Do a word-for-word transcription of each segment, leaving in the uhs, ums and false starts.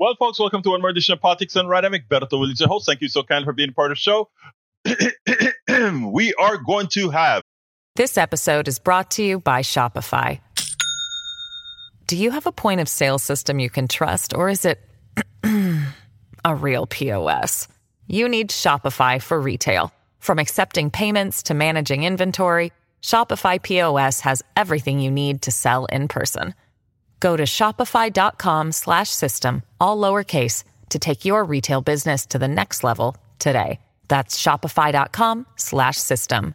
Well, folks, welcome to one more edition of Politics and Right. I'm Egberto Willies, your host. Thank you so kindly for being part of the show. We are going to have... This episode is brought to you by Shopify. Do you have a point of sale system you can trust, or is it a real P O S? You need Shopify for retail. From accepting payments to managing inventory, Shopify P O S has everything you need to sell in person. Go to shopify.com slash system, all lowercase, to take your retail business to the next level today. That's shopify.com slash system.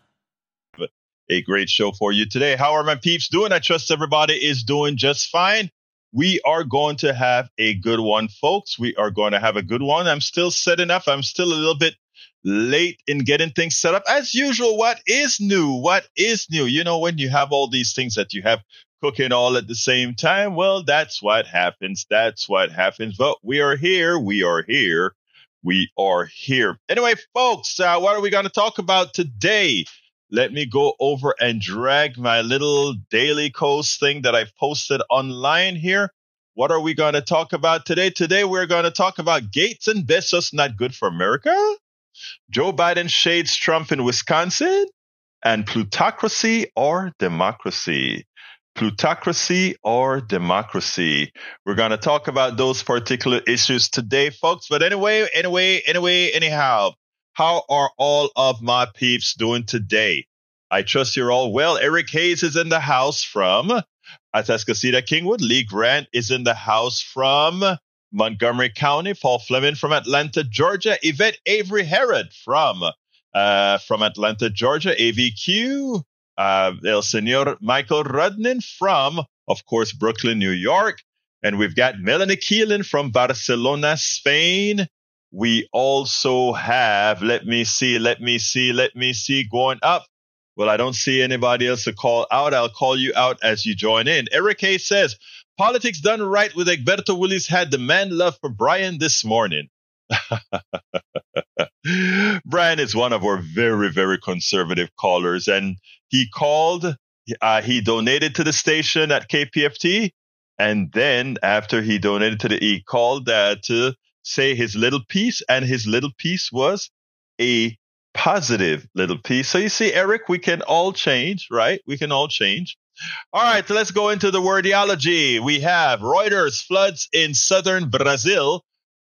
A great show for you today. How are my peeps doing? I trust everybody is doing just fine. We are going to have a good one, folks. We are going to have a good one. I'm still setting up. I'm still a little bit late in getting things set up. As usual, what is new? What is new? You know, when you have all these things that you have cooking all at the same time, well, that's what happens. That's what happens. But we are here. We are here. We are here. Anyway, folks, uh, what are we going to talk about today? Let me go over and drag my little Daily Kos thing that I've posted online here. What are we going to talk about today? Today, we're going to talk about Gates and Bezos not good for America, Joe Biden shades Trump in Wisconsin, and plutocracy or democracy. Plutocracy or democracy. We're going to talk about those particular issues today, folks. But anyway, anyway, anyway, anyhow, how are all of my peeps doing today? I trust you're all well. Eric Hayes is in the house from Atascocita Kingwood. Lee Grant is in the house from Montgomery County. Paul Fleming from Atlanta, Georgia. Yvette Avery Herod from uh, from Atlanta, Georgia. A V Q. Uh, El Senor Michael Rudnin from, of course, Brooklyn, New York. And we've got Melanie Keelan from Barcelona, Spain. We also have, let me see, let me see, let me see, going up. Well, I don't see anybody else to call out. I'll call you out as you join in. Eric Hayes says, politics done right with Egberto Willies had the man love for Brian this morning. Brian is one of our very, very conservative callers, and he called, uh, he donated to the station at K P F T, and then after he donated to the, he called uh, to say his little piece, and his little piece was a positive little piece. So you see, Eric, we can all change, right? We can all change. All right, so let's go into the wordiology. We have Reuters, floods in southern Brazil.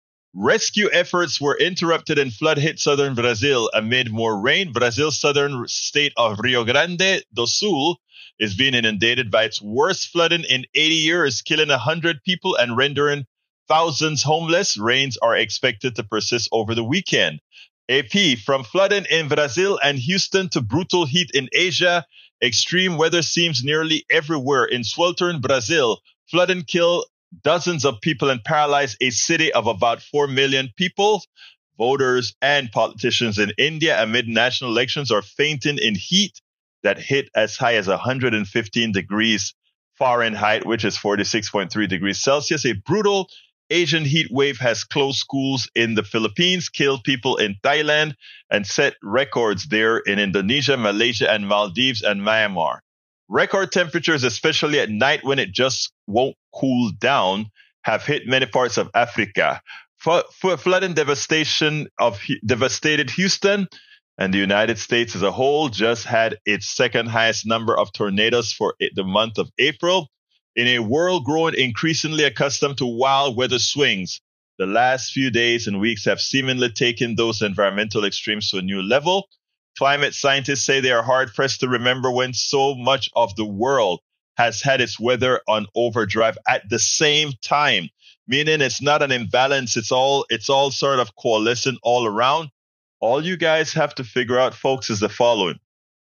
Rescue efforts were interrupted and flood hit southern Brazil amid more rain. Brazil's southern state of Rio Grande do Sul is being inundated by its worst flooding in eighty years, killing one hundred people and rendering thousands homeless. Rains are expected to persist over the weekend. A P, from flooding in Brazil and Houston to brutal heat in Asia, extreme weather seems nearly everywhere. In sweltering Brazil, flooding killed dozens of people and paralyzed a city of about four million people. Voters and politicians in India amid national elections are fainting in heat that hit as high as one hundred fifteen degrees Fahrenheit, which is forty-six point three degrees Celsius. A brutal Asian heat wave has closed schools in the Philippines, killed people in Thailand, and set records there in Indonesia, Malaysia, and Maldives and Myanmar. Record temperatures, especially at night when it just won't cool down, have hit many parts of Africa. F- flooding devastation of devastated Houston, and the United States as a whole just had its second highest number of tornadoes for the month of April. In a world growing increasingly accustomed to wild weather swings, the last few days and weeks have seemingly taken those environmental extremes to a new level. Climate scientists say they are hard-pressed to remember when so much of the world has had its weather on overdrive at the same time, meaning it's not an imbalance. It's all it's all sort of coalescing all around. All you guys have to figure out, folks, is the following.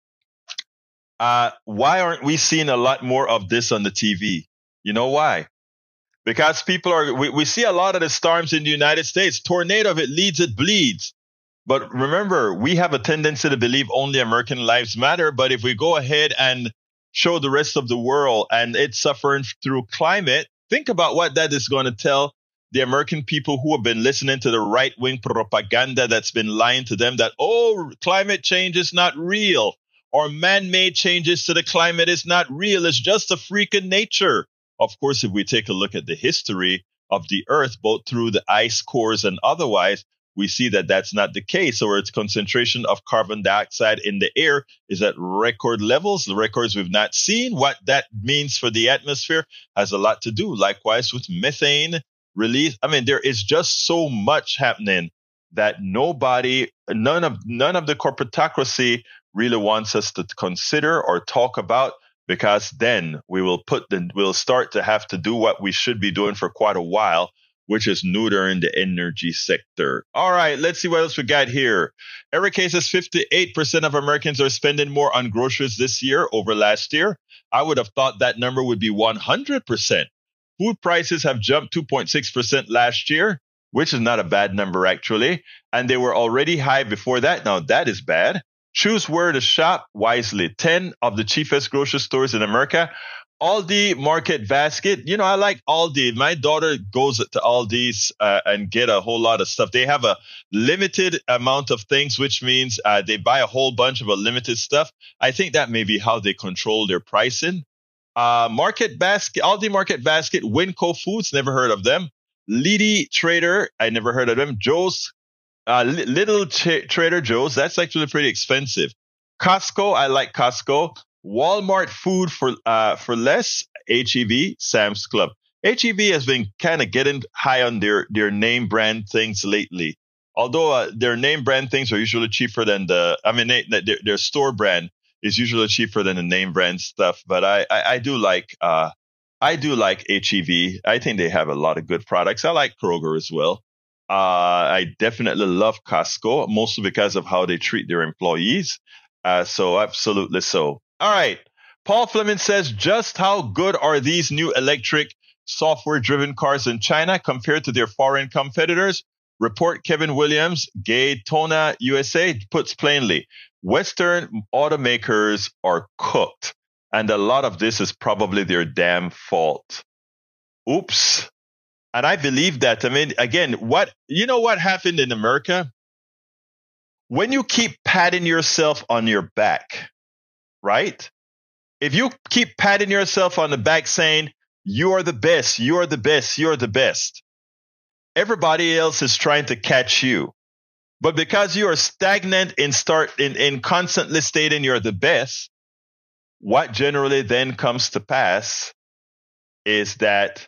Uh, why aren't we seeing a lot more of this on the T V? You know why? Because people are, we, we see a lot of the storms in the United States. Tornado, if it leads, it bleeds. But remember, we have a tendency to believe only American lives matter. But if we go ahead and show the rest of the world and it's suffering through climate, think about what that is going to tell the American people who have been listening to the right-wing propaganda that's been lying to them that, oh, climate change is not real, or man-made changes to the climate is not real. It's just a freak of nature. Of course, if we take a look at the history of the earth, both through the ice cores and otherwise, we see that that's not the case. Or its concentration of carbon dioxide in the air is at record levels, the records we've not seen. What that means for the atmosphere has a lot to do. Likewise with methane release. I mean, there is just so much happening that nobody, none of none of the corporatocracy really wants us to consider or talk about, because then we will put the we'll start to have to do what we should be doing for quite a while, which is neutering the energy sector. All right, let's see what else we got here. Eric K says fifty-eight percent of Americans are spending more on groceries this year over last year. I would have thought that number would be one hundred percent. Food prices have jumped two point six percent last year, which is not a bad number, actually. And they were already high before that. Now, that is bad. Choose where to shop wisely. ten of the cheapest grocery stores in America. Aldi Market Basket. You know, I like Aldi. My daughter goes to Aldi's uh, and get a whole lot of stuff. They have a limited amount of things, which means uh, they buy a whole bunch of a limited stuff. I think that may be how they control their pricing. Uh, Market Basket, Aldi Market Basket, Winco Foods, never heard of them. Liddy Trader, I never heard of them. Joe's, uh, Little Ch- Trader Joe's, that's actually pretty expensive. Costco, I like Costco. Walmart Food for uh, for less, H E B, Sam's Club. H E B has been kind of getting high on their, their name brand things lately. Although uh, their name brand things are usually cheaper than the, I mean, they, their, their store brand is usually cheaper than the name brand stuff. But I, I, I do like uh, I do like H E B. I think they have a lot of good products. I like Kroger as well. Uh, I definitely love Costco, mostly because of how they treat their employees. Uh, so absolutely so. All right. Paul Fleming says, just how good are these new electric software-driven cars in China compared to their foreign competitors? Report Kevin Williams, Gaytona, U S A, puts plainly, Western automakers are cooked, and a lot of this is probably their damn fault. Oops. And I believe that. I mean, again, what you know what happened in America? When you keep patting yourself on your back, right? If you keep patting yourself on the back saying, you are the best, you are the best, you are the best, everybody else is trying to catch you. But because you are stagnant in start in, in constantly stating you're the best, what generally then comes to pass is that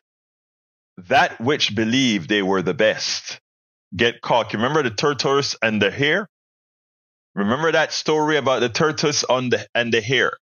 that which believed they were the best get caught. You remember the tortoise and the hare? Remember that story about the tortoise on the and the hare?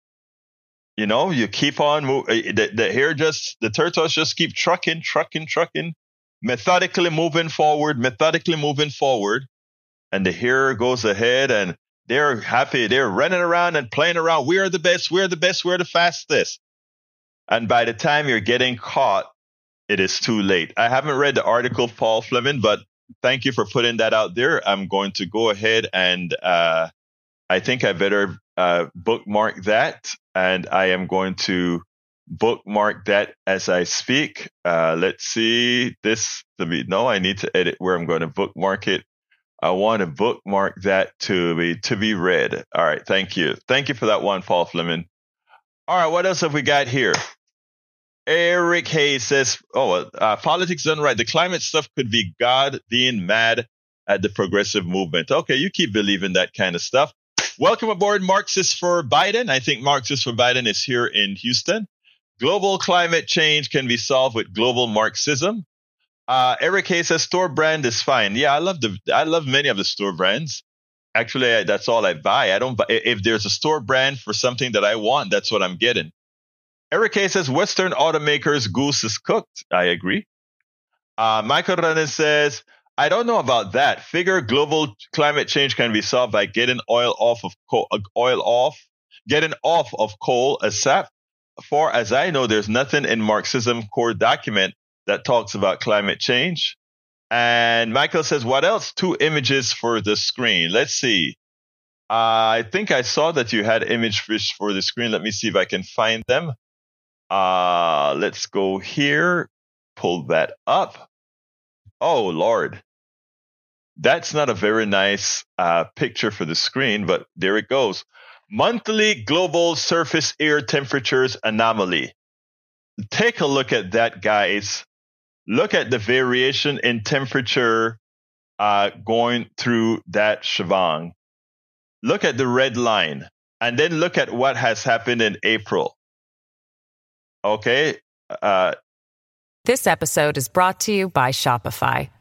You know, you keep on moving. The, the hare just, the tortoise just keep trucking, trucking, trucking, methodically moving forward, methodically moving forward. And the hare goes ahead and they're happy. They're running around and playing around. We are the best. We're the best. We're the fastest. And by the time you're getting caught, it is too late. I haven't read the article, Paul Fleming, but thank you for putting that out there. I'm going to go ahead and uh, I think I better uh, bookmark that. And I am going to bookmark that as I speak. Uh, let's see this to be. No, I need to edit where I'm going to bookmark it. I want to bookmark that to be to be read. All right. Thank you. Thank you for that one, Paul Fleming. All right. What else have we got here? Eric Hayes says, oh, uh, politics done right. The climate stuff could be God being mad at the progressive movement. Okay, you keep believing that kind of stuff. Welcome aboard, Marxist for Biden. I think Marxist for Biden is here in Houston. Global climate change can be solved with global Marxism. Uh, Eric Hayes says, store brand is fine. Yeah, I love the I love many of the store brands. Actually, I, that's all I buy. I don't buy. If there's a store brand for something that I want, that's what I'm getting. Eric K says, Western automakers goose is cooked. I agree. Uh, Michael Renan says, I don't know about that. Figure global climate change can be solved by getting oil off of coal, oil off, getting off of coal as sap. For as I know, there's nothing in Marxism core document that talks about climate change. And Michael says, what else? Two images for the screen. Let's see. Uh, I think I saw that you had images for the screen. Let me see if I can find them. Uh, let's go here, pull that up. Oh, Lord. That's not a very nice uh, picture for the screen, but there it goes. Monthly global surface air temperatures anomaly. Take a look at that, guys. look at the variation in temperature uh, going through that shebang. Look at the red line, and then look at what has happened in April. Okay. Uh, This episode is brought to you by Shopify.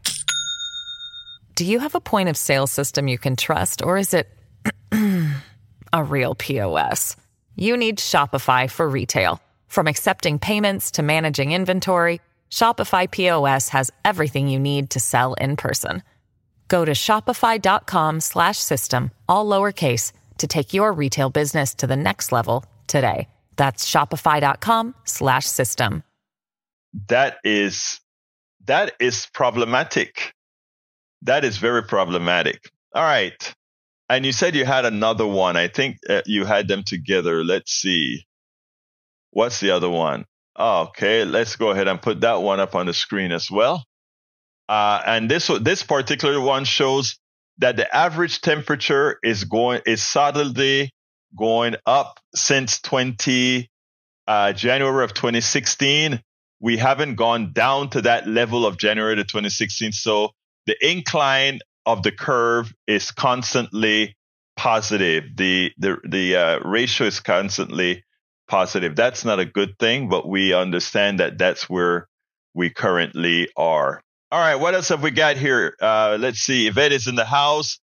Do you have a point of sale system you can trust, or is it a real P O S? You need Shopify for retail. From accepting payments to managing inventory, Shopify P O S has everything you need to sell in person. Go to shopify.com slash system, all lowercase, to take your retail business to the next level today. That's shopify.com slash system. That is, that is problematic. That is very problematic. All right. And you said you had another one. I think uh, you had them together. Let's see. What's the other one? Oh, okay. Let's go ahead and put that one up on the screen as well. Uh, and this this particular one shows that the average temperature is going is solidly going up since twenty uh, January of twenty sixteen. We haven't gone down to that level of January to twenty sixteen. So the incline of the curve is constantly positive. The the the uh, ratio is constantly positive. That's not a good thing, but we understand that that's where we currently are. All right, what else have we got here? Uh, let's see. Yvette is in the house.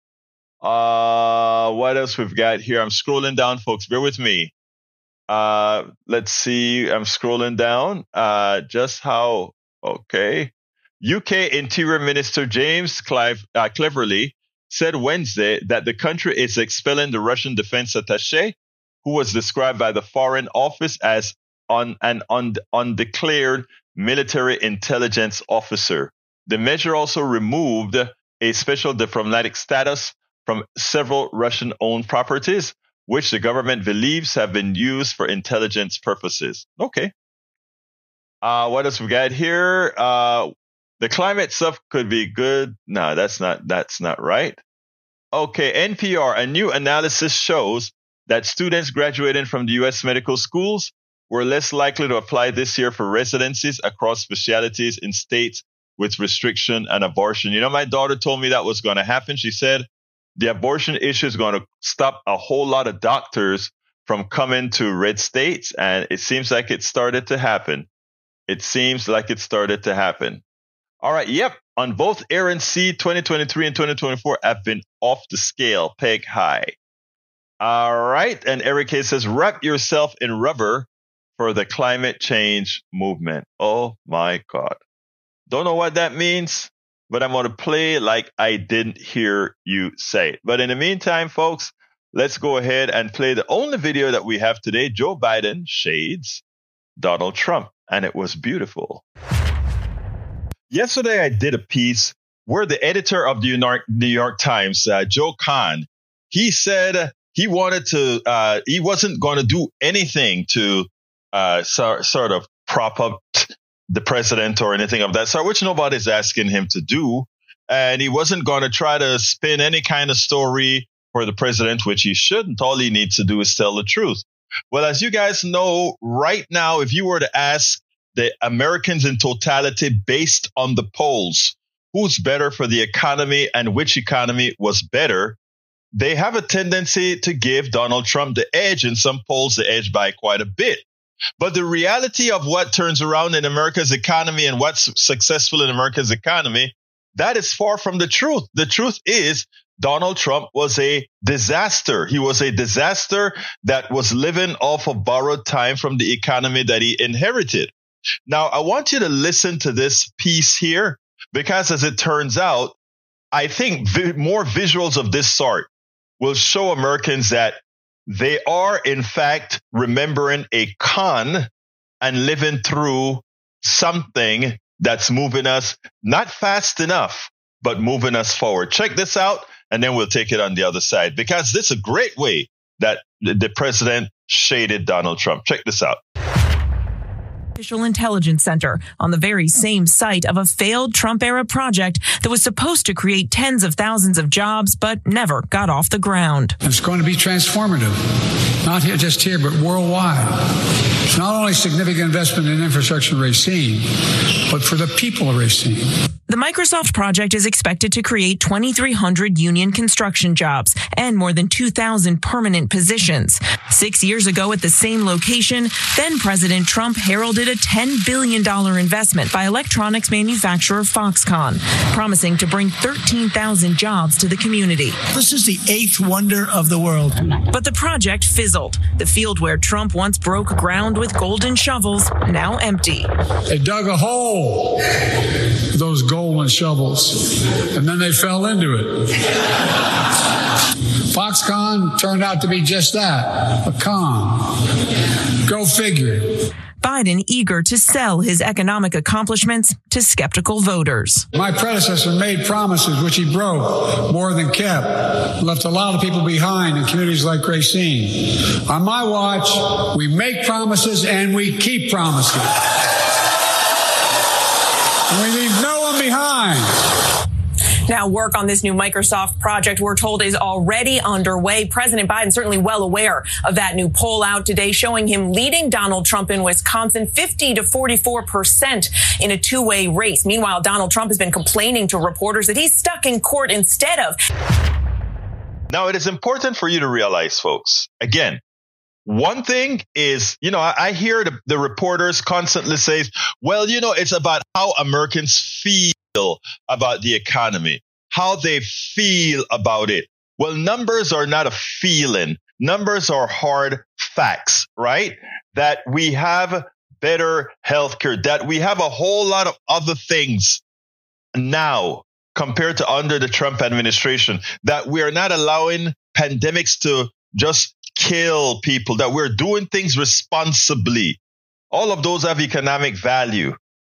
Uh, what else we've got here? I'm scrolling down, folks. Bear with me. Uh, let's see. I'm scrolling down. Uh, just how, okay. U K Interior Minister James Clive, uh, Cleverly said Wednesday that the country is expelling the Russian defense attaché, who was described by the Foreign Office as on, an und- undeclared military intelligence officer. The measure also removed a special diplomatic status from several Russian-owned properties, which the government believes have been used for intelligence purposes. Okay. Uh, what else we got here? Uh, the climate stuff could be good. No, that's not, that's not right. Okay. N P R, a new analysis shows that students graduating from the U S medical schools were less likely to apply this year for residencies across specialties in states with restriction and abortion. You know, my daughter told me that was going to happen. She said the abortion issue is going to stop a whole lot of doctors from coming to red states. And it seems like it started to happen. It seems like it started to happen. All right. Yep. On both Air and Sea, twenty twenty-three and twenty twenty-four have been off the scale, peg high. All right. And Eric K says, wrap yourself in rubber for the climate change movement. Oh, my God. Don't know what that means, but I'm going to play like I didn't hear you say it. But in the meantime, folks, let's go ahead and play the only video that we have today. Joe Biden shades Donald Trump, and it was beautiful. Yesterday, I did a piece where the editor of the New York Times, uh, Joe Kahn, he said he wanted to, uh, he wasn't going to do anything to uh, so, sort of prop up the president or anything of that sort, which nobody's asking him to do. And he wasn't going to try to spin any kind of story for the president, which he shouldn't. All he needs to do is tell the truth. Well, as you guys know, right now, if you were to ask the Americans in totality based on the polls, who's better for the economy and which economy was better, they have a tendency to give Donald Trump the edge. In some polls, the edge by quite a bit. But the reality of what turns around in America's economy and what's successful in America's economy, that is far from the truth. The truth is Donald Trump was a disaster. He was a disaster that was living off of borrowed time from the economy that he inherited. Now, I want you to listen to this piece here, because as it turns out, I think vi- more visuals of this sort will show Americans that they are, in fact, remembering a con and living through something that's moving us not fast enough, but moving us forward. Check this out, and then we'll take it on the other side, because this is a great way that the president shaded Donald Trump. Check this out. Artificial Intelligence Center on the very same site of a failed Trump-era project that was supposed to create tens of thousands of jobs, but never got off the ground. It's going to be transformative, not here, just here, but worldwide. It's not only significant investment in infrastructure we've seen, but for the people of Racine. The Microsoft project is expected to create twenty-three hundred union construction jobs and more than two thousand permanent positions. Six years ago at the same location, then President Trump heralded a ten billion dollars investment by electronics manufacturer Foxconn, promising to bring thirteen thousand jobs to the community. This is the eighth wonder of the world. But the project fizzled. The field where Trump once broke ground with golden shovels, now empty. They dug a hole with those golden shovels, and then they fell into it. Foxconn turned out to be just that, a con. Go figure. Biden eager to sell his economic accomplishments to skeptical voters. My predecessor made promises which he broke more than kept, left a lot of people behind in communities like Racine. On my watch, we make promises and we keep promises. And we leave no one behind. Now, work on this new Microsoft project, we're told, is already underway. President Biden certainly well aware of that new poll out today, showing him leading Donald Trump in Wisconsin fifty to forty-four percent in a two-way race. Meanwhile, Donald Trump has been complaining to reporters that he's stuck in court instead of. Now, it is important for you to realize, folks, again, one thing is, you know, I, I hear the, the reporters constantly say, well, you know, it's about how Americans feel about the economy, how they feel about it. Well, numbers are not a feeling. Numbers are hard facts, right? That we have better healthcare, that we have a whole lot of other things now compared to under the Trump administration, that we are not allowing pandemics to just kill people, that we're doing things responsibly. All of those have economic value.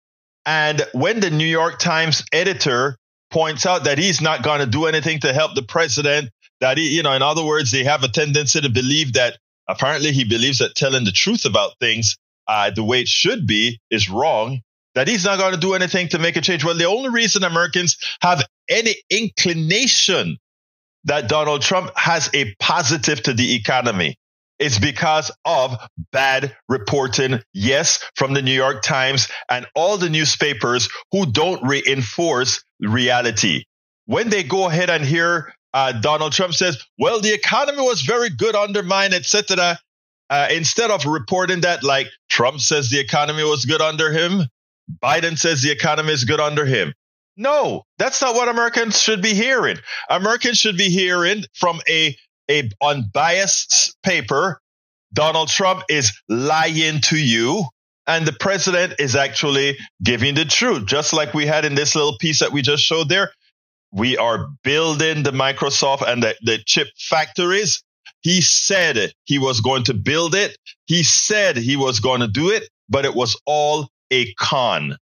And when the New York Times editor points out that he's not going to do anything to help the president, that he, you know, in other words, they have a tendency to believe that apparently he believes that telling the truth about things uh, the way it should be is wrong, that he's not going to do anything to make a change. Well, the only reason Americans have any inclination that Donald Trump has a positive to the economy is because of bad reporting, yes, from the New York Times and all the newspapers who don't reinforce reality. When they go ahead and hear uh, Donald Trump says, well, the economy was very good under mine, et cetera, uh, instead of reporting that like Trump says the economy was good under him, Biden says the economy is good under him. No, that's not what Americans should be hearing. Americans should be hearing from a a unbiased paper, Donald Trump is lying to you, and the president is actually giving the truth. Just like we had in this little piece that we just showed there, we are building the Microsoft and the, the chip factories. He said he was going to build it. He said he was going to do it, but it was all a con.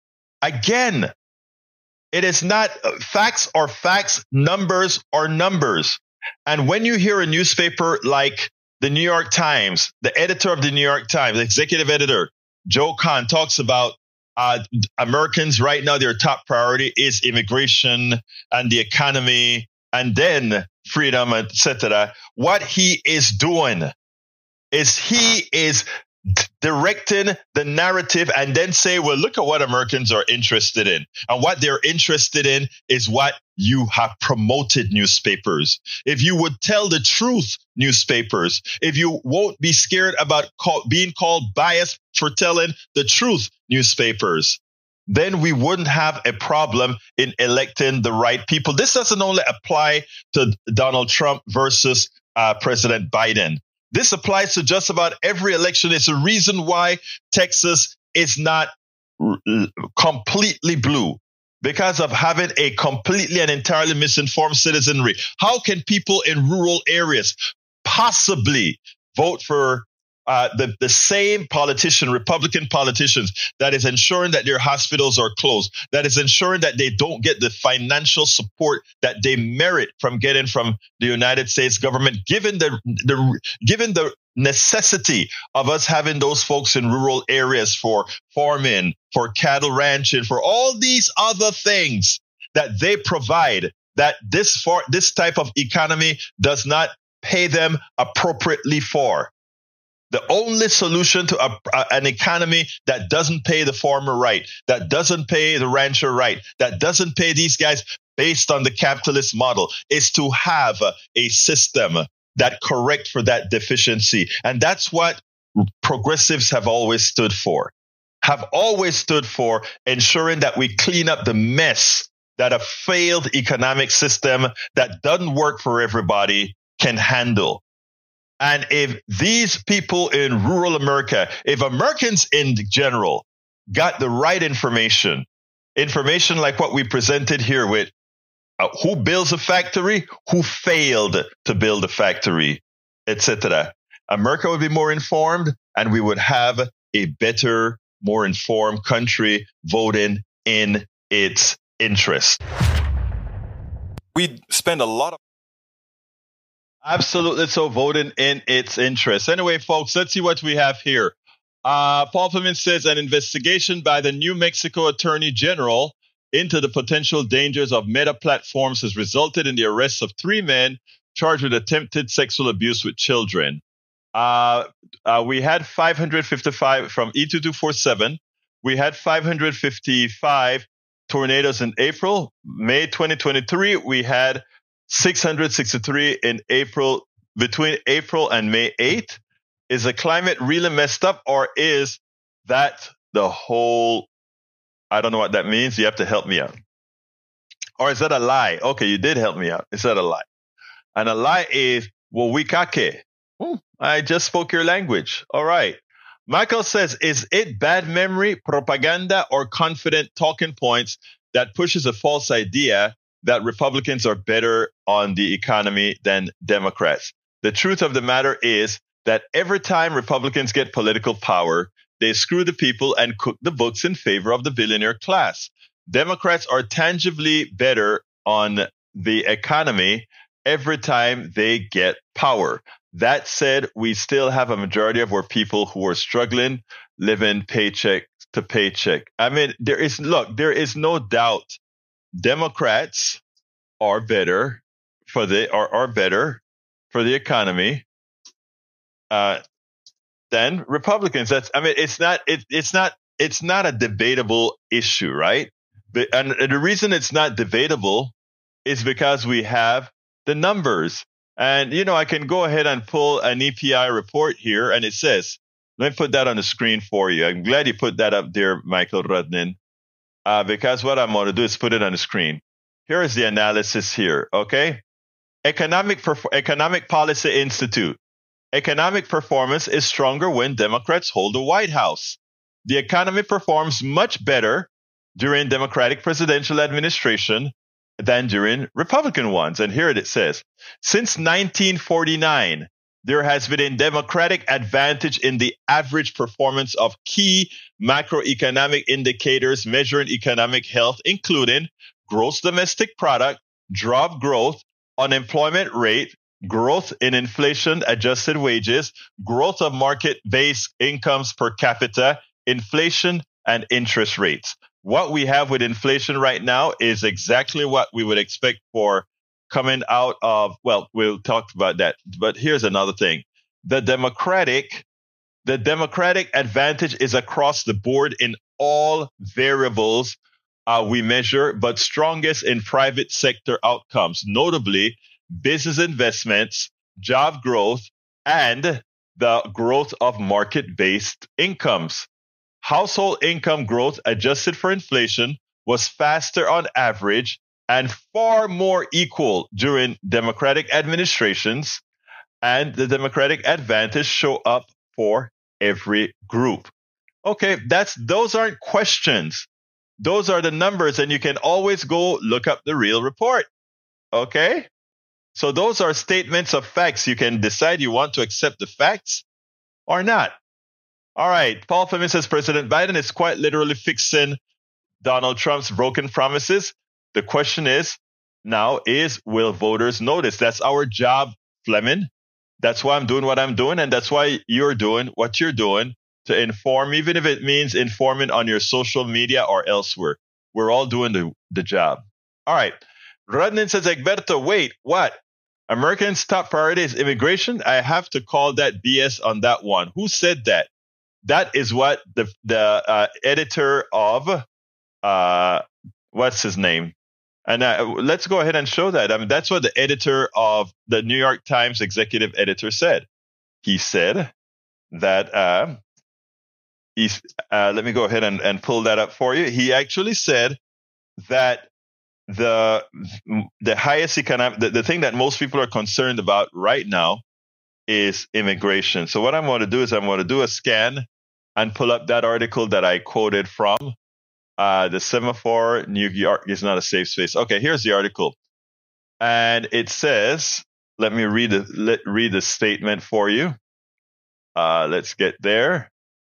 Again, it is not, facts are facts, numbers are numbers. And when you hear a newspaper like the New York Times, the editor of the New York Times, the executive editor, Joe Kahn, talks about uh, Americans right now, their top priority is immigration and the economy and then freedom, et cetera. What he is doing is he is directing the narrative and then say, well, look at what Americans are interested in. And what they're interested in is what you have promoted, newspapers. If you would tell the truth, newspapers, if you won't be scared about call, being called biased for telling the truth, newspapers, then we wouldn't have a problem in electing the right people. This doesn't only apply to Donald Trump versus uh, President Biden. This applies to just about every election. It's a reason why Texas is not r- completely blue, because of having a completely and entirely misinformed citizenry. How can people in rural areas possibly vote for uh, the, the same politician, Republican politicians, that is ensuring that their hospitals are closed, that is ensuring that they don't get the financial support that they merit from getting from the United States government, given the, the given the necessity of us having those folks in rural areas for farming, for cattle ranching, for all these other things that they provide, that this for this type of economy does not pay them appropriately for. The only solution to a, a, an economy that doesn't pay the farmer right, that doesn't pay the rancher right, that doesn't pay these guys based on the capitalist model is to have a, a system that correct for that deficiency. And that's what progressives have always stood for, have always stood for ensuring that we clean up the mess that a failed economic system that doesn't work for everybody can handle. And if these people in rural America, if Americans in general got the right information, information like what we presented here with uh, who builds a factory, who failed to build a factory, et cetera, America would be more informed and we would have a better, more informed country voting in its interest. We spend a lot of Absolutely. So voting in its interest. Anyway, folks, let's see what we have here. Uh, Paul Fleming says an investigation by the New Mexico Attorney General into the potential dangers of meta platforms has resulted in the arrest of three men charged with attempted sexual abuse with children. Uh, uh, we had five hundred fifty-five from E two two four seven. We had five hundred fifty-five tornadoes in April. May twenty twenty-three, we had six hundred sixty-three in April, between April and May eighth. Is the climate really messed up, or is that the whole, I don't know what that means. You have to help me out. Or is that a lie? Okay, you did help me out. Is that a lie? And a lie is, wawikake. Hmm, I just spoke your language. All right. Michael says, is it bad memory, propaganda, or confident talking points that pushes a false idea that Republicans are better on the economy than Democrats? The truth of the matter is that every time Republicans get political power, they screw the people and cook the books in favor of the billionaire class. Democrats are tangibly better on the economy every time they get power. That said, we still have a majority of our people who are struggling, living paycheck to paycheck. I mean, there is, look, there is no doubt Democrats are better for the are, are better for the economy uh, than Republicans. That's I mean, it's not it, it's not it's not a debatable issue, right? But, and, and the reason it's not debatable is because we have the numbers. And you know, I can go ahead and pull an E P I report here, and it says, let me put that on the screen for you. I'm glad you put that up there, Michael Rudnin. Uh, because what I'm going to do is put it on the screen. Here is the analysis here, okay? Economic Perf- Economic Policy Institute. Economic performance is stronger when Democrats hold the White House. The economy performs much better during Democratic presidential administration than during Republican ones. And here it says, since nineteen forty-nine, there has been a Democratic advantage in the average performance of key macroeconomic indicators measuring economic health, including gross domestic product, job growth, unemployment rate, growth in inflation-adjusted wages, growth of market-based incomes per capita, inflation, and interest rates. What we have with inflation right now is exactly what we would expect for coming out of, well, we'll talk about that. But here's another thing. The Democratic, the Democratic advantage is across the board in all variables uh, we measure, but strongest in private sector outcomes, notably business investments, job growth, and the growth of market-based incomes. Household income growth adjusted for inflation was faster on average and far more equal during Democratic administrations, and the Democratic advantage show up for every group. Okay, that's those aren't questions. Those are the numbers, and you can always go look up the real report. Okay? So those are statements of facts. You can decide you want to accept the facts or not. All right. Paul Fleming says President Biden is quite literally fixing Donald Trump's broken promises. The question is now is, will voters notice? That's our job, Fleming. That's why I'm doing what I'm doing. And that's why you're doing what you're doing, to inform, even if it means informing on your social media or elsewhere. We're all doing the, the job. All right. Rudnin says, Egberto, wait, what? Americans' top priority is immigration. I have to call that B S on that one. Who said that? That is what the the uh, editor of uh, what's his name? And uh, let's go ahead and show that. I mean, that's what the editor of the New York Times executive editor said. He said that uh, he's. Uh, let me go ahead and, and pull that up for you. He actually said that the the highest economic, the, the thing that most people are concerned about right now is immigration. So what I'm going to do is I'm going to do a scan and pull up that article that I quoted from. Uh, the semaphore, New York is not a safe space. Okay, here's the article. And it says, let me read the, let, read the statement for you. Uh, let's get there.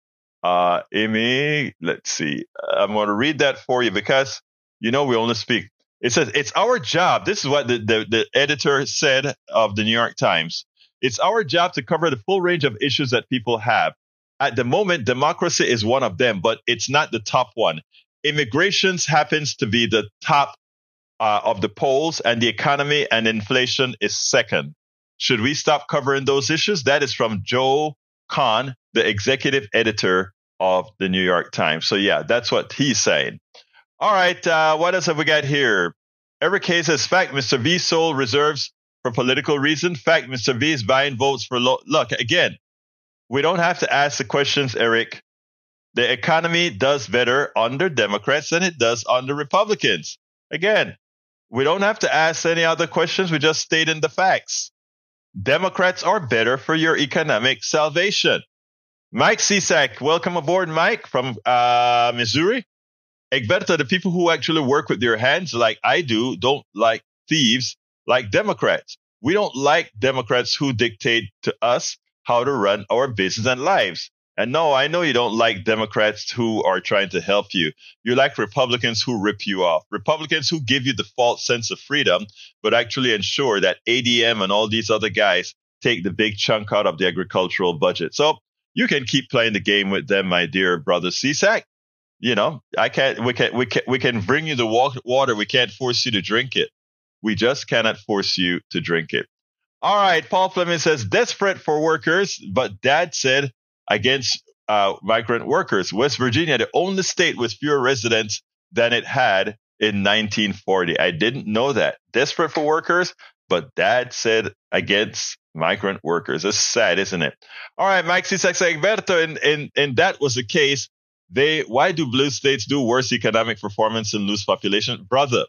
Uh, Amy, let's see. I'm going to read that for you because, you know, we only speak. It says, it's our job. This is what the, the, the editor said of the New York Times. It's our job to cover the full range of issues that people have. At the moment, democracy is one of them, but it's not the top one. Immigration happens to be the top uh, of the polls, and the economy and inflation is second. Should we stop covering those issues? That is from Joe Kahn, the executive editor of the New York Times. So, yeah, that's what he's saying. All right, uh, what else have we got here? Every case has fact. Mister V sold reserves for political reason. Fact, Mister V is buying votes for lo- look, again, we don't have to ask the questions, Eric. The economy does better under Democrats than it does under Republicans. Again, we don't have to ask any other questions. We just state in the facts. Democrats are better for your economic salvation. Mike Cisak, welcome aboard, Mike, from uh, Missouri. Egberto, the people who actually work with their hands like I do don't like thieves like Democrats. We don't like Democrats who dictate to us how to run our business and lives. And no, I know you don't like Democrats who are trying to help you. You like Republicans who rip you off. Republicans who give you the false sense of freedom, but actually ensure that A D M and all these other guys take the big chunk out of the agricultural budget. So you can keep playing the game with them, my dear brother Cisak. You know, I can't, we can, we can, we can bring you the water. We can't force you to drink it. We just cannot force you to drink it. All right. Paul Fleming says, desperate for workers, but dad said, against uh, migrant workers. West Virginia, the only state with fewer residents than it had in nineteen forty. I didn't know that. Desperate for workers, but dad said against migrant workers. It's sad, isn't it? All right, Mike Cisak Egberto, and, and, and that was the case. They why do blue states do worse economic performance and lose population? Brother,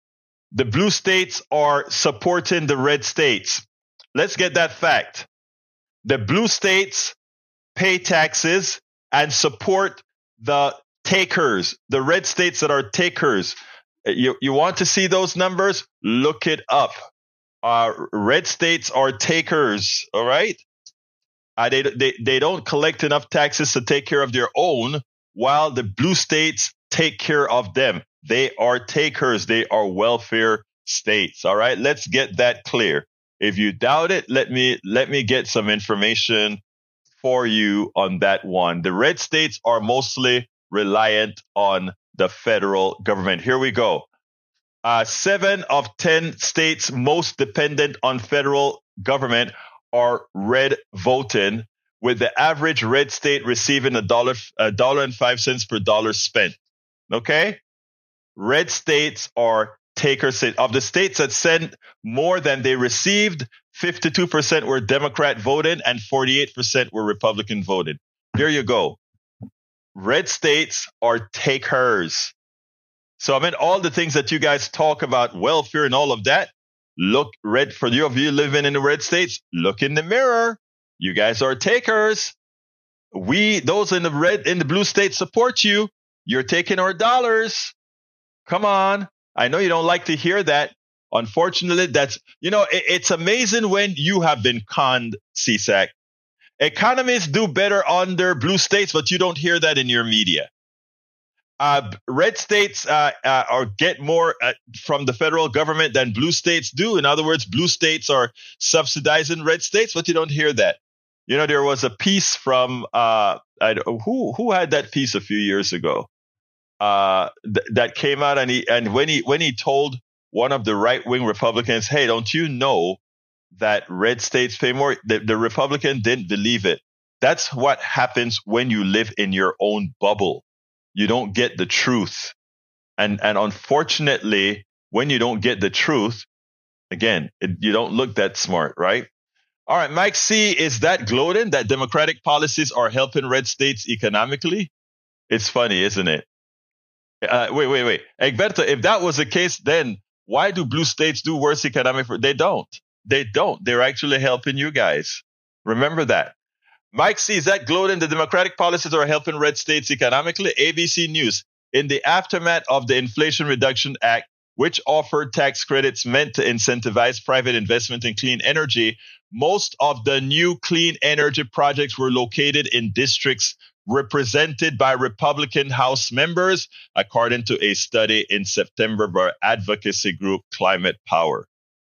the blue states are supporting the red states. Let's get that fact. The blue states pay taxes and support the takers, the red states that are takers. You, you want to see those numbers? Look it up. Uh, red states are takers, all right? Uh, they, they, they don't collect enough taxes to take care of their own, while the blue states take care of them. They are takers. They are welfare states, all right? Let's get that clear. If you doubt it, let me let me get some information for you on that one. The red states are mostly reliant on the federal government. Here we go. Uh, seven of ten states most dependent on federal government are red voting, with the average red state receiving a dollar, a dollar and five cents per dollar spent. Okay? Red states are taker states. Of the states that sent more than they received, fifty-two percent were Democrat voted and forty-eight percent were Republican voted. There you go. Red states are takers. So I mean, all the things that you guys talk about, welfare and all of that, look red for you of you living in the red states. Look in the mirror. You guys are takers. We, those in the red, in the blue states support you. You're taking our dollars. Come on. I know you don't like to hear that. Unfortunately, that's, you know, it, it's amazing when you have been conned, C SAC. Economies do better under blue states, but you don't hear that in your media. Uh, red states uh, uh, are get more uh, from the federal government than blue states do. In other words, blue states are subsidizing red states, but you don't hear that. You know, there was a piece from uh, I, who who had that piece a few years ago uh, th- that came out, and he and when he when he told one of the right wing Republicans, "Hey, don't you know that red states pay more. The, the Republican didn't believe it. That's what happens when you live in your own bubble. You don't get the truth. And, and unfortunately, when you don't get the truth, again, it, you don't look that smart, right? All right, Mike C, is that gloating that Democratic policies are helping red states economically? It's funny, isn't it? Uh, wait, wait, wait. Egberto, if that was the case, then why do blue states do worse economic? They don't. They don't. They're actually helping you guys. Remember that. Mike C, is that gloating the Democratic policies are helping red states economically? A B C News. In the aftermath of the Inflation Reduction Act, which offered tax credits meant to incentivize private investment in clean energy, most of the new clean energy projects were located in districts represented by Republican House members, according to a study in September by advocacy group Climate Power.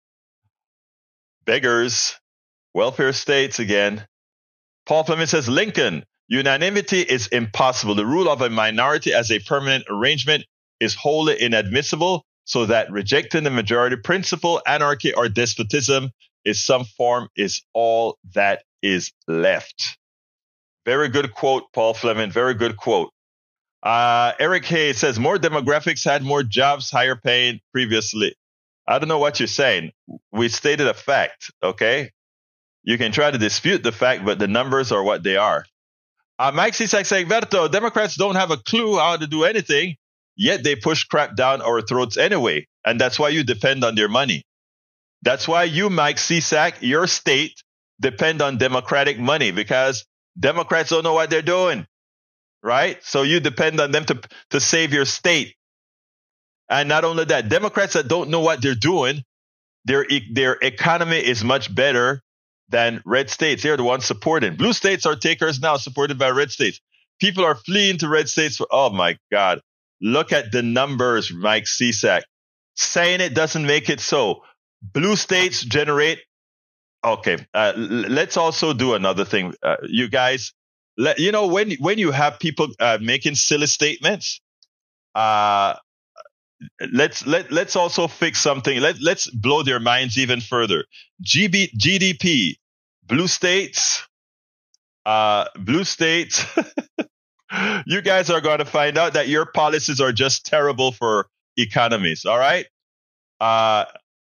Beggars, welfare states again. Paul Fleming says, Lincoln, unanimity is impossible. The rule of a minority as a permanent arrangement is wholly inadmissible, so that rejecting the majority principle, anarchy, or despotism is some form is all that is left. Very good quote, Paul Fleming. Very good quote. Uh, Eric Hayes says, more demographics had more jobs, higher paying previously. I don't know what you're saying. We stated a fact, okay? You can try to dispute the fact, but the numbers are what they are. Uh, Mike C. says, Egberto, Democrats don't have a clue how to do anything, yet they push crap down our throats anyway. And that's why you depend on their money. That's why you, Mike Cisak, your state, depend on Democratic money, because Democrats don't know what they're doing, right? So you depend on them to, to save your state. And not only that, Democrats that don't know what they're doing, their, their economy is much better than red states. They're the ones supporting. Blue states are takers now, supported by red states. People are fleeing to red states for, oh my God. Look at the numbers, Mike Cisak. Saying it doesn't make it so. Blue states generate. Okay, uh, let's also do another thing. Uh, you guys, let, you know, when when you have people uh, making silly statements, uh, let's let let's also fix something. Let let's blow their minds even further. G B, G D P, blue states, uh, blue states. You guys are going to find out that your policies are just terrible for economies. All right. Uh,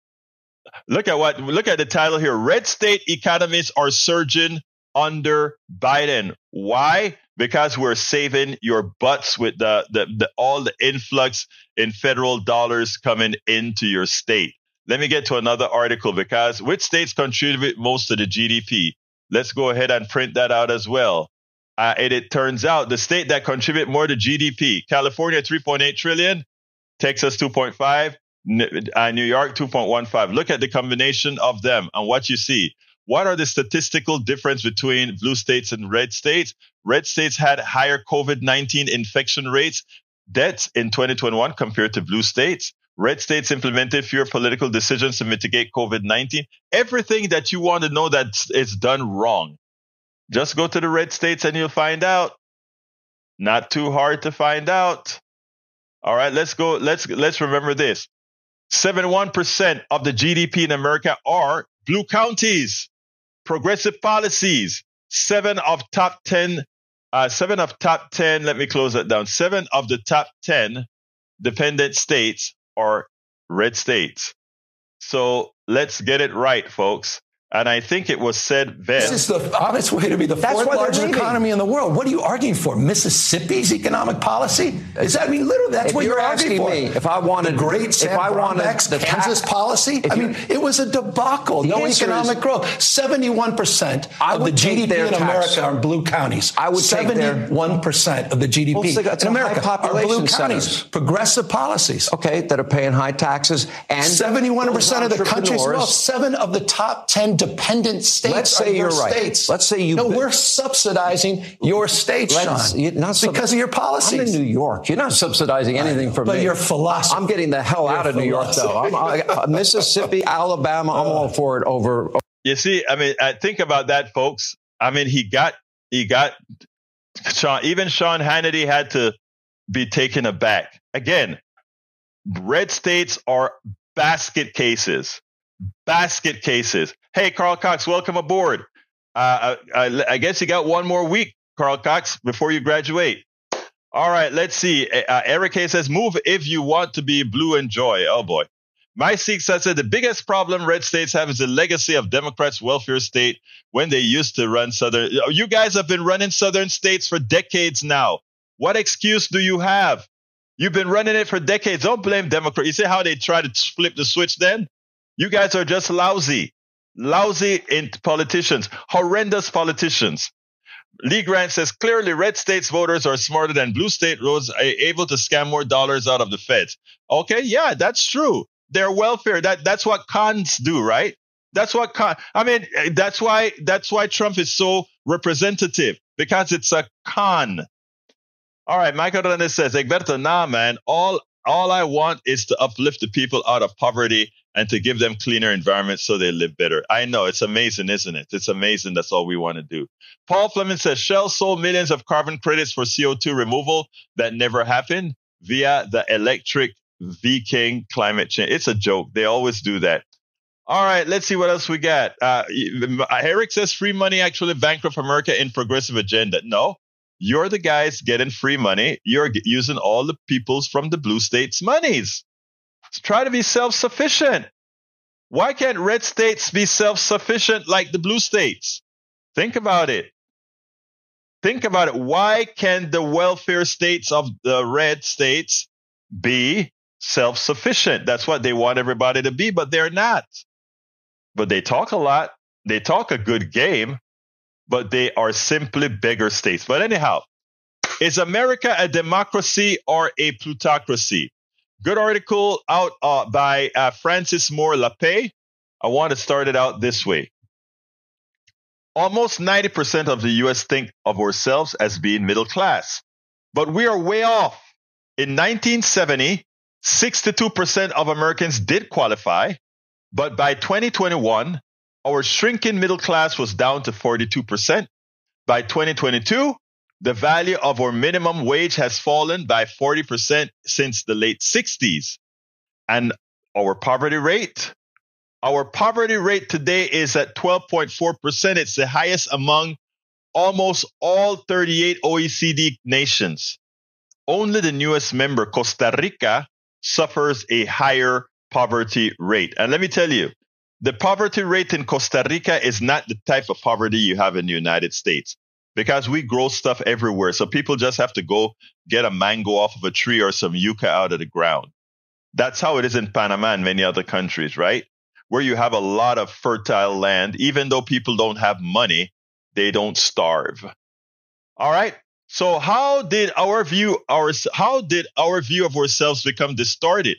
look at what, look at the title here. Red state economies are surging under Biden. Why? Because we're saving your butts with the, the, the all the influx in federal dollars coming into your state. Let me get to another article, because which states contribute most to the G D P? Let's go ahead and print that out as well. Uh, and it turns out the state that contribute more to G D P, California, three point eight trillion, Texas, two point five, uh, New York, two point one five. Look at the combination of them and what you see. What are the statistical difference between blue states and red states? Red states had higher COVID nineteen infection rates, deaths in twenty twenty-one compared to blue states. Red states implemented fewer political decisions to mitigate COVID nineteen. Everything that you want to know that is done wrong. Just go to the red states and you'll find out. Not too hard to find out. All right, let's go. Let's let's remember this. seventy-one percent of the G D P in America are blue counties. Progressive policies. Seven of top ten. Uh, seven of top ten. Let me close that down. Seven of the top ten dependent states are red states. So let's get it right, folks. And I think it was said then. This is the honest way to be the fourth largest economy in the world. What are you arguing for? Mississippi's economic policy? Is that, I mean, literally, that's if what you're, you're arguing for. Me, if I wanted the great Sam if I wanted the Kansas tax, policy, I mean, it was a debacle. No economic is, growth. seventy-one percent of the G D P in tax. America are blue counties. I would seventy-one percent of the G D P well, so in America are blue counties. Centers. Progressive policies. Okay, that are paying high taxes. And seventy-one percent of the country's wealth. Seven of the top ten dependent states. Let's say you're right. States. Let's say you. No, we're subsidizing your states, Sean, you, not sub- because of your policies. I'm in New York. You're not subsidizing anything from but me. But your philosophy. I'm getting the hell your out of New York, though. I'm, I, Mississippi, Alabama, I'm all for it. Over. You see, I mean, I think about that, folks. I mean, he got, he got, Sean. Even Sean Hannity had to be taken aback. Again, red states are basket cases. basket cases. Hey, Carl Cox, welcome aboard. Uh, I, I guess you got one more week, Carl Cox, before you graduate. All right, let's see. Uh, Eric Hayes says, move if you want to be blue and joy. Oh, boy. My Sikh said, the biggest problem red states have is the legacy of Democrats' welfare state when they used to run Southern. You guys have been running Southern states for decades now. What excuse do you have? You've been running it for decades. Don't blame Democrats. You see how they try to flip the switch then? You guys are just lousy. Lousy in politicians. Horrendous politicians. Lee Grant says, clearly red states voters are smarter than blue state roads, are able to scam more dollars out of the feds. Okay, yeah, that's true. Their welfare, that, that's what cons do, right? That's what con, I mean, that's why, that's why Trump is so representative, because it's a con. All right, Michael Hernandez says, Egberto, nah, man, all, all I want is to uplift the people out of poverty and to give them cleaner environments so they live better. I know, it's amazing, isn't it? It's amazing. That's all we want to do. Paul Fleming says, Shell sold millions of carbon credits for C O two removal that never happened via the electric V-King climate change. It's a joke. They always do that. All right, let's see what else we got. Uh, Eric says, free money actually bankrupt America in progressive agenda. No, you're the guys getting free money. You're using all the people's from the blue states' monies. Try to be self-sufficient. Why can't red states be self-sufficient like the blue states? Think about it. Think about it. Why can the welfare states of the red states be self-sufficient? That's what they want everybody to be, but they're not. But they talk a lot. They talk a good game, but they are simply beggar states. But anyhow, is America a democracy or a plutocracy? Good article out uh, by uh, Francis Moore Lappé. I want to start it out this way. Almost ninety percent of the U S think of ourselves as being middle class, but we are way off. In nineteen seventy, sixty-two percent of Americans did qualify, but by twenty twenty-one, our shrinking middle class was down to forty-two percent. By twenty twenty-two, the value of our minimum wage has fallen by forty percent since the late sixties. And our poverty rate, our poverty rate today is at twelve point four percent. It's the highest among almost all thirty-eight O E C D nations. Only the newest member, Costa Rica, suffers a higher poverty rate. And let me tell you, the poverty rate in Costa Rica is not the type of poverty you have in the United States, because we grow stuff everywhere. So people just have to go get a mango off of a tree or some yucca out of the ground. That's how it is in Panama and many other countries, right? Where you have a lot of fertile land. Even though people don't have money, they don't starve. All right. So how did our view our how did our view of ourselves become distorted?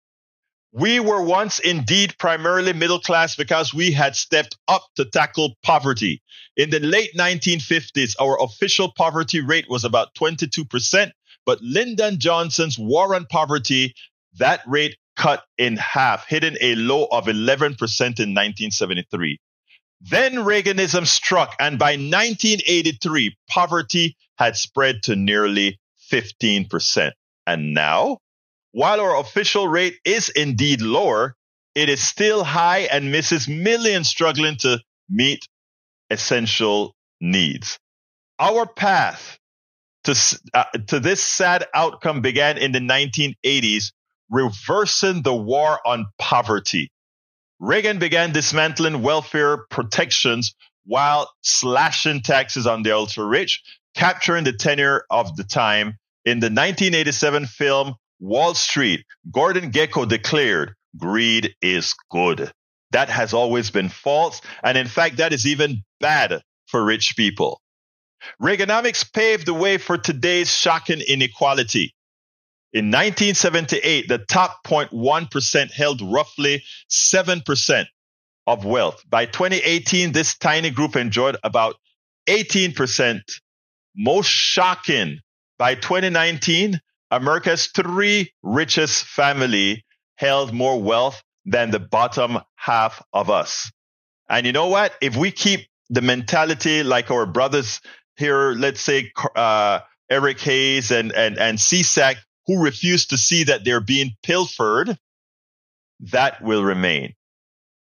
We were once indeed primarily middle class because we had stepped up to tackle poverty. In the late nineteen fifties, our official poverty rate was about twenty-two percent, but Lyndon Johnson's war on poverty, that rate cut in half, hitting a low of eleven percent in nineteen seventy-three. Then Reaganism struck, and by nineteen eighty-three, poverty had spread to nearly fifteen percent. And now, while our official rate is indeed lower, it is still high and misses millions struggling to meet essential needs. Our path to, uh, to this sad outcome began in the nineteen eighties, reversing the war on poverty. Reagan began dismantling welfare protections while slashing taxes on the ultra-rich, capturing the tenure of the time. In the nineteen eighty-seven film Wall Street, Gordon Gekko declared, greed is good. That has always been false, and in fact, that is even bad for rich people. Reaganomics paved the way for today's shocking inequality. In nineteen seventy-eight, the top zero point one percent held roughly seven percent of wealth. By twenty eighteen, this tiny group enjoyed about eighteen percent. Most shocking, by twenty nineteen, America's three richest family held more wealth than the bottom half of us. And you know what? If we keep the mentality like our brothers here, let's say uh, Eric Hayes and, and, and C SAC, who refuse to see that they're being pilfered, that will remain.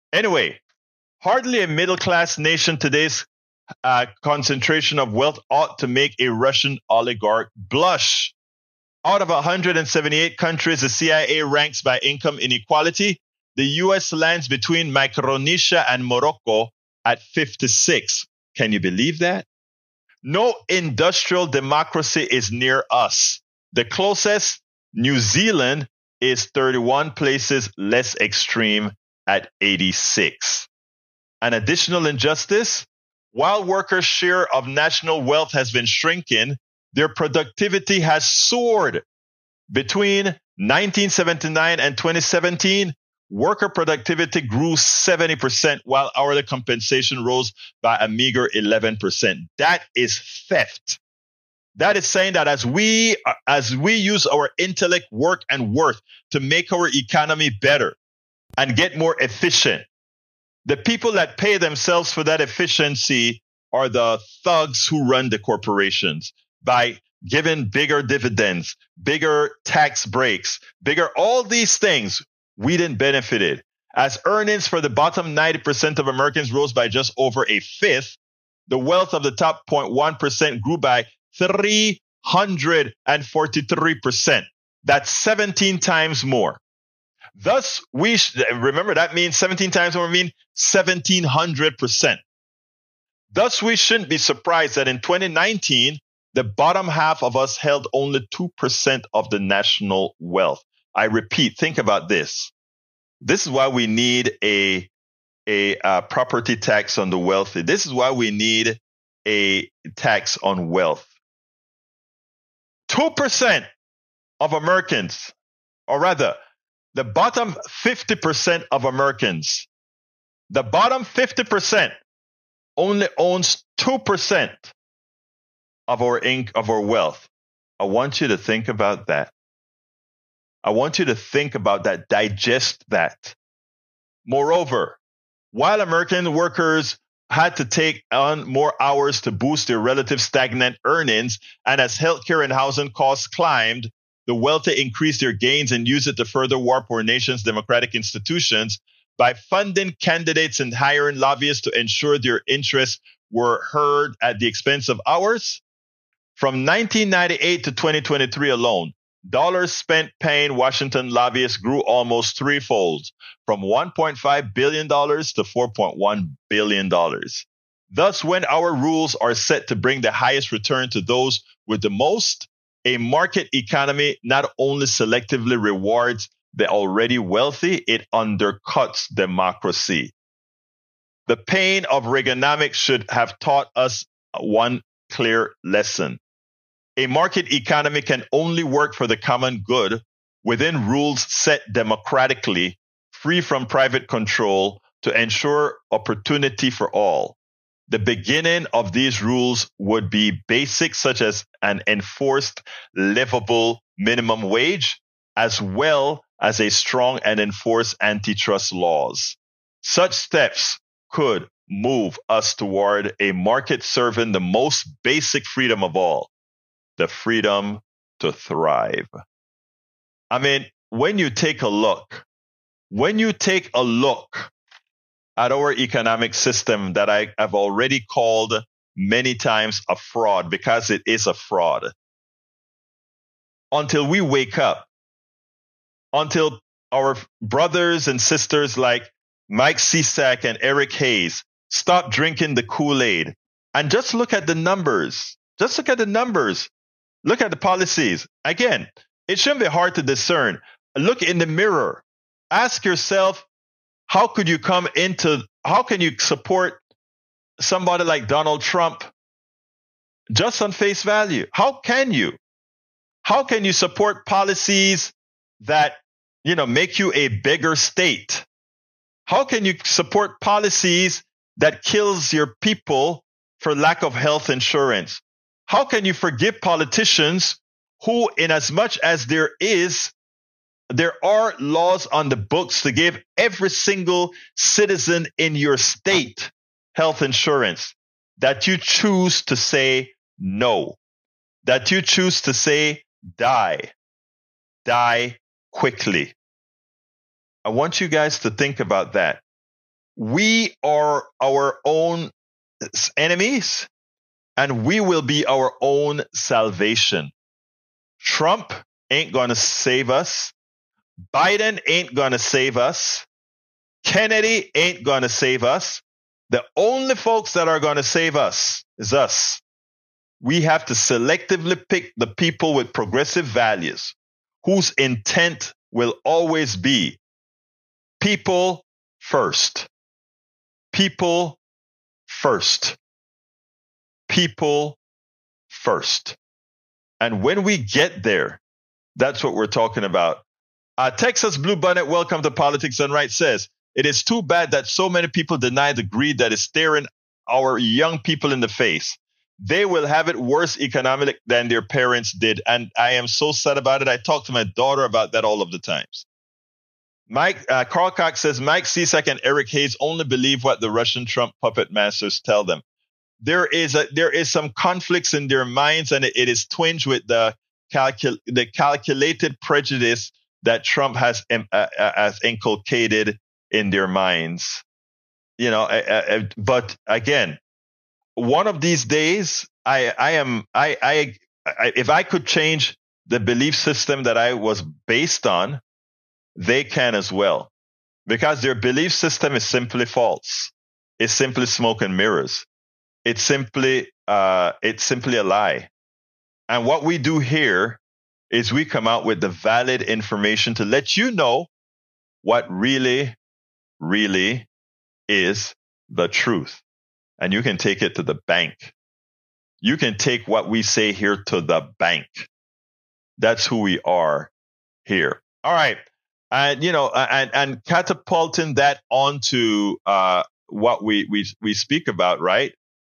Anyway, hardly a middle-class nation today's uh, concentration of wealth ought to make a Russian oligarch blush. Out of one hundred seventy-eight countries the C I A ranks by income inequality, the U S lands between Micronesia and Morocco at fifty-six. Can you believe that? No industrial democracy is near us. The closest, New Zealand, is thirty-one places less extreme at eighty-six. An additional injustice, while workers' share of national wealth has been shrinking, their productivity has soared. Between nineteen seventy-nine and twenty seventeen, worker productivity grew seventy percent while hourly compensation rose by a meager eleven percent. That is theft. That is saying that as we as we use our intellect, work, and worth to make our economy better and get more efficient, the people that pay themselves for that efficiency are the thugs who run the corporations by giving bigger dividends, bigger tax breaks, bigger all these things. We didn't benefit it. As earnings for the bottom ninety percent of Americans rose by just over a fifth, the wealth of the top zero point one percent grew by three hundred forty-three percent. That's seventeen times more. Thus, we sh- remember that means seventeen times more mean seventeen hundred percent. Thus, we shouldn't be surprised that in twenty nineteen, the bottom half of us held only two percent of the national wealth. I repeat, think about this. This is why we need a, a, uh, property tax on the wealthy. This is why we need a tax on wealth. two percent of Americans, or rather, the bottom fifty percent of Americans, the bottom fifty percent only owns two percent of our inc- of our wealth. I want you to think about that. I want you to think about that, digest that. Moreover, while American workers had to take on more hours to boost their relative stagnant earnings, and as healthcare and housing costs climbed, the wealthy increased their gains and used it to further warp our nation's democratic institutions by funding candidates and hiring lobbyists to ensure their interests were heard at the expense of ours. From nineteen ninety-eight to twenty twenty-three alone, dollars spent paying Washington lobbyists grew almost threefold, from one point five billion dollars to four point one billion dollars. Thus, when our rules are set to bring the highest return to those with the most, a market economy not only selectively rewards the already wealthy, it undercuts democracy. The pain of Reaganomics should have taught us one clear lesson. A market economy can only work for the common good within rules set democratically, free from private control, to ensure opportunity for all. The beginning of these rules would be basics such as an enforced livable minimum wage, as well as a strong and enforced antitrust laws. Such steps could move us toward a market serving the most basic freedom of all, the freedom to thrive. I mean, when you take a look, when you take a look at our economic system that I have already called many times a fraud, because it is a fraud, until we wake up, until our brothers and sisters like Mike Cisak and Eric Hayes stop drinking the Kool-Aid and just look at the numbers. Just look at the numbers. Look at the policies. Again, it shouldn't be hard to discern. Look in the mirror. Ask yourself, how could you come into, how can you support somebody like Donald Trump just on face value? How can you? How can you support policies that, you know, make you a bigger state? How can you support policies that kills your people for lack of health insurance? How can you forgive politicians who, in as much as there is, there are laws on the books to give every single citizen in your state health insurance, that you choose to say no, that you choose to say die, die quickly? I want you guys to think about that. We are our own enemies, and we will be our own salvation. Trump ain't going to save us. Biden ain't going to save us. Kennedy ain't going to save us. The only folks that are going to save us is us. We have to selectively pick the people with progressive values whose intent will always be people first. People first. People first. And when we get there, that's what we're talking about. Uh, Texas Blue Bonnet, welcome to Politics Done Right, says, it is too bad that so many people deny the greed that is staring our young people in the face. They will have it worse economically than their parents did. And I am so sad about it. I talk to my daughter about that all of the times. Mike, uh, Carl Cox says, Mike Cisak and Eric Hayes only believe what the Russian Trump puppet masters tell them. There is a, there is some conflicts in their minds, and it, it is twinged with the, calcul- the calculated prejudice that Trump has, um, uh, uh, has inculcated in their minds. You know, uh, uh, but again, one of these days, I, I am, I, I, I, if I could change the belief system that I was based on, they can as well, because their belief system is simply false. It's simply smoke and mirrors. It's simply, uh, it's simply a lie. And what we do here is we come out with the valid information to let you know what really, really is the truth. And you can take it to the bank. You can take what we say here to the bank. That's who we are here. All right. And, you know, and, and catapulting that onto uh, what we, we, we speak about, right?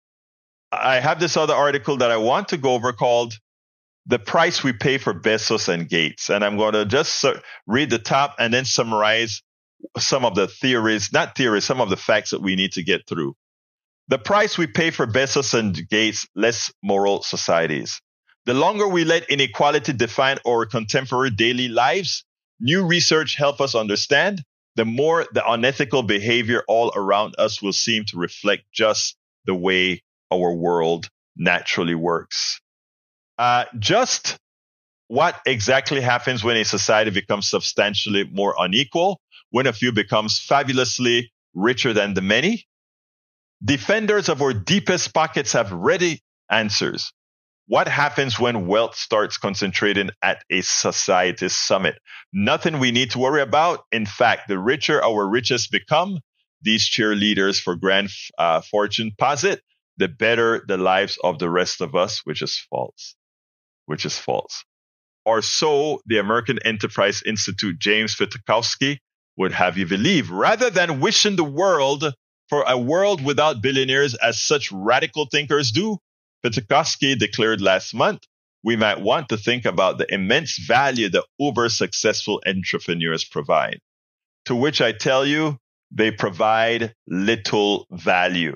I have this other article that I want to go over called The Price We Pay for Bezos and Gates. And I'm going to just read the top and then summarize some of the theories, not theories, some of the facts that we need to get through. The price we pay for Bezos and Gates, less moral societies. The longer we let inequality define our contemporary daily lives, new research helps us understand, the more the unethical behavior all around us will seem to reflect just the way our world naturally works. Uh, just what exactly happens when a society becomes substantially more unequal, when a few becomes fabulously richer than the many? Defenders of our deepest pockets have ready answers. What happens when wealth starts concentrating at a society's summit? Nothing we need to worry about. In fact, the richer our richest become, these cheerleaders for grand uh, fortune posit, the better the lives of the rest of us, which is false. Which is false. Or so the American Enterprise Institute James Fitkowski would have you believe. Rather than wishing the world for a world without billionaires, as such radical thinkers do, Fitkowski declared last month, we might want to think about the immense value that uber successful entrepreneurs provide. To which I tell you, they provide little value.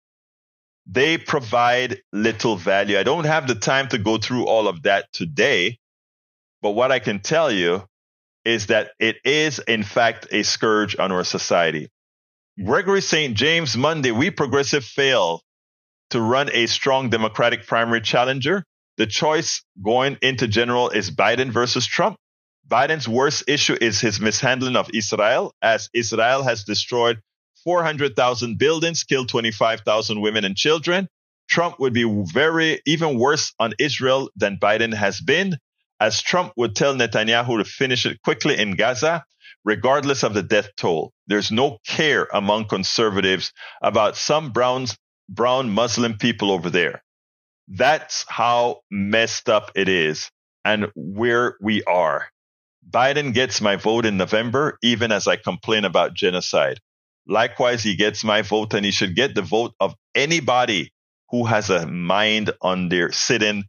They provide little value. I don't have the time to go through all of that today, but what I can tell you is that it is, in fact, a scourge on our society. Gregory Saint James, Monday, we progressive fail to run a strong Democratic primary challenger. The choice going into general is Biden versus Trump. Biden's worst issue is his mishandling of Israel, as Israel has destroyed four hundred thousand buildings, killed twenty-five thousand women and children. Trump would be very, even worse on Israel than Biden has been, as Trump would tell Netanyahu to finish it quickly in Gaza, regardless of the death toll. There's no care among conservatives about some brown, brown Muslim people over there. That's how messed up it is and where we are. Biden gets my vote in November, even as I complain about genocide. Likewise, he gets my vote, and he should get the vote of anybody who has a mind on their sitting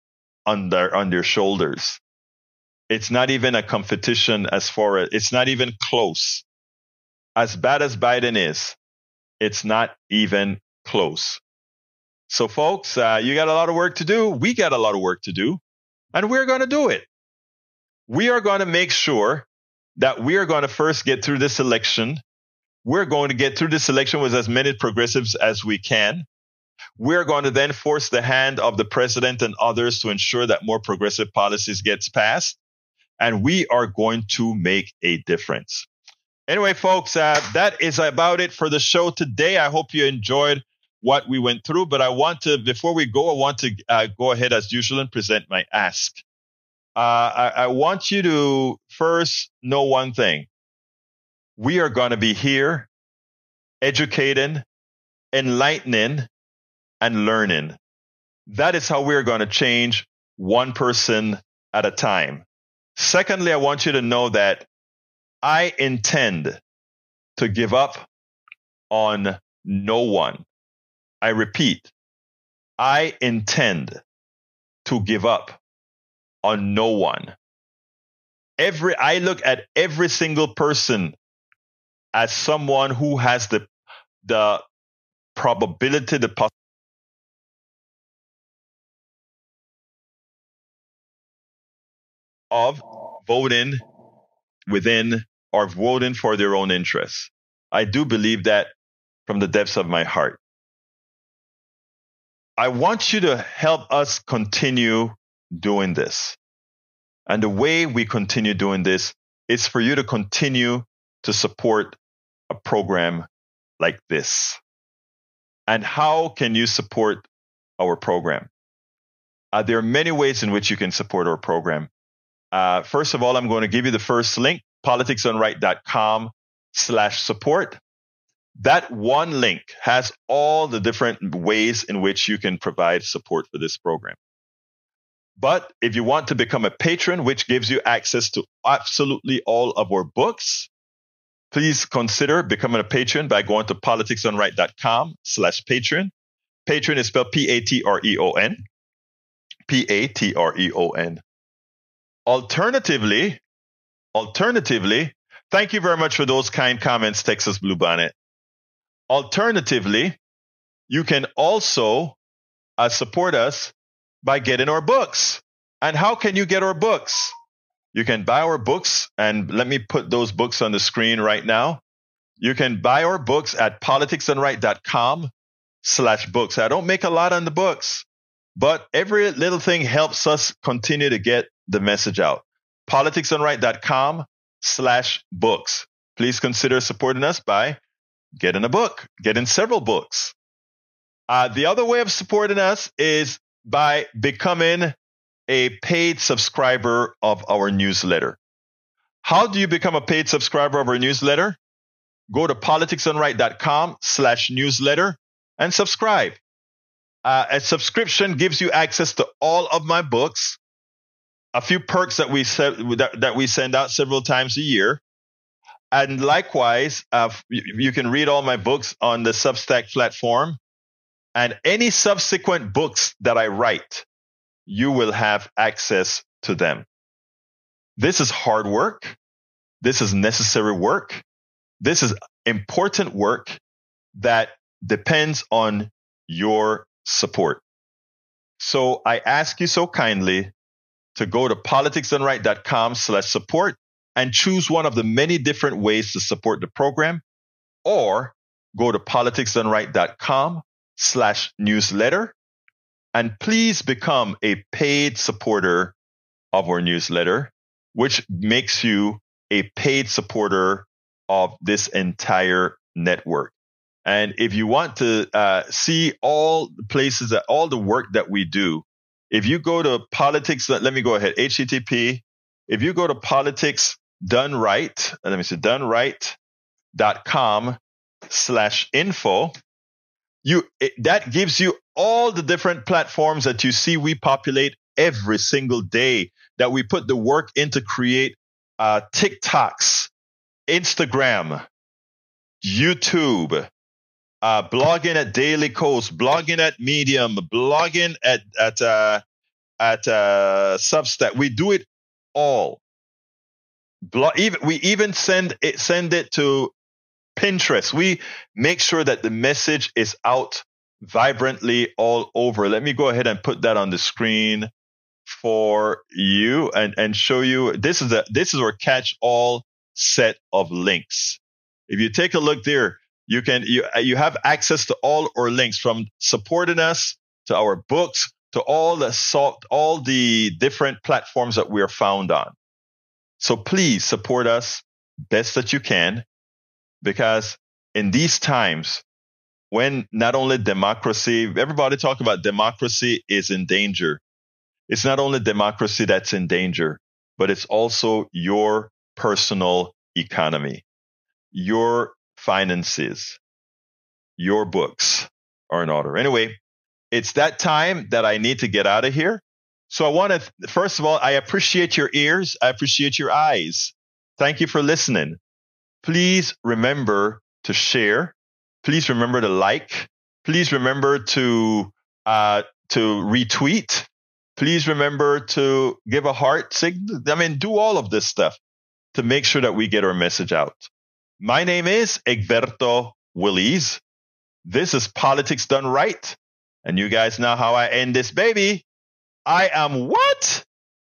on their, on their shoulders. It's not even a competition as far as, it's not even close. As bad as Biden is, it's not even close. So folks, uh, you got a lot of work to do. We got a lot of work to do, and we're going to do it. We are going to make sure that we are going to first get through this election We're going to get through this election with as many progressives as we can. We're going to then force the hand of the president and others to ensure that more progressive policies gets passed. And we are going to make a difference. Anyway, folks, uh, that is about it for the show today. I hope you enjoyed what we went through. But I want to, before we go, I want to uh, go ahead as usual and present my ask. Uh, I, I want you to first know one thing. We are going to be here educating, enlightening, and learning. That is how we're going to change one person at a time. Secondly, I want you to know that I intend to give up on no one. I repeat, I intend to give up on no one. Every, I look at every single person as someone who has the, the probability, the possibility of voting within or voting for their own interests. I do believe that from the depths of my heart. I want you to help us continue doing this. And the way we continue doing this is for you to continue to support a program like this. And how can you support our program? Uh, there are many ways in which you can support our program. Uh, first of all, I'm going to give you the first link, politicsdoneright.com slash support. That one link has all the different ways in which you can provide support for this program. But if you want to become a patron, which gives you access to absolutely all of our books, please consider becoming a patron by going to politicsdoneright.com slash patron. Patron is spelled P A T R E O N. P A T R E O N. Alternatively, alternatively, thank you very much for those kind comments, Texas Bluebonnet. Alternatively, you can also uh, support us by getting our books. And how can you get our books? You can buy our books, and let me put those books on the screen right now. You can buy our books at politicsdoneright.com slash books. I don't make a lot on the books, but every little thing helps us continue to get the message out. politicsdoneright.com slash books. Please consider supporting us by getting a book, getting several books. Uh, the other way of supporting us is by becoming a paid subscriber of our newsletter. How do you become a paid subscriber of our newsletter? Go to politicsdoneright.com slash newsletter and subscribe. Uh, a subscription gives you access to all of my books, a few perks that we se- that, that we send out several times a year. And likewise, uh, you, you can read all my books on the Substack platform. And any subsequent books that I write, you will have access to them. This is hard work. This is necessary work. This is important work that depends on your support. So I ask you so kindly to go to politicsdoneright.com slash support and choose one of the many different ways to support the program, or go to politicsdoneright.com slash newsletter, and please become a paid supporter of our newsletter, which makes you a paid supporter of this entire network. And if you want to uh, see all the places that all the work that we do, if you go to politics, let me go ahead, H T T P, if you go to politics done right, let me see, done right dot com slash info, you it, that gives you all the different platforms that you see we populate every single day, that we put the work in to create uh, TikToks, Instagram, YouTube, uh, blogging at Daily Kos, blogging at Medium, blogging at at uh, at uh, Substack. We do it all. Blog, even, we even send it send it to Pinterest. We make sure that the message is out vibrantly all over. Let me go ahead and put that on the screen for you and, and show you. This is a this is our catch-all set of links. If you take a look there, you can you you have access to all our links, from supporting us to our books to all the salt, all the different platforms that we are found on. So please support us best that you can, because in these times when not only democracy, everybody talk about democracy is in danger. It's not only democracy that's in danger, but it's also your personal economy, your finances, your books are in order. Anyway, it's that time that I need to get out of here. So I want to, first of all, I appreciate your ears. I appreciate your eyes. Thank you for listening. Please remember to share. Please remember to like. Please remember to uh, to retweet. Please remember to give a heart signal. I mean, do all of this stuff to make sure that we get our message out. My name is Egberto Willies. This is Politics Done Right. And you guys know how I end this baby. I am what?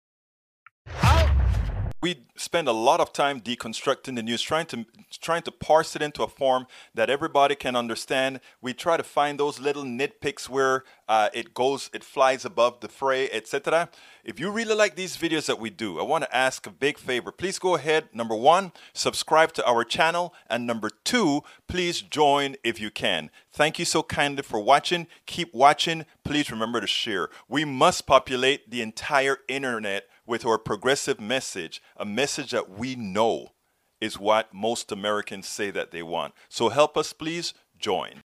We spend a lot of time deconstructing the news, trying to trying to parse it into a form that everybody can understand. We try to find those little nitpicks where uh, it goes, it flies above the fray, et cetera. If you really like these videos that we do, I want to ask a big favor. Please go ahead. Number one, subscribe to our channel, and number two, please join if you can. Thank you so kindly for watching. Keep watching. Please remember to share. We must populate the entire internet with our progressive message, a message that we know is what most Americans say that they want. So help us, please join.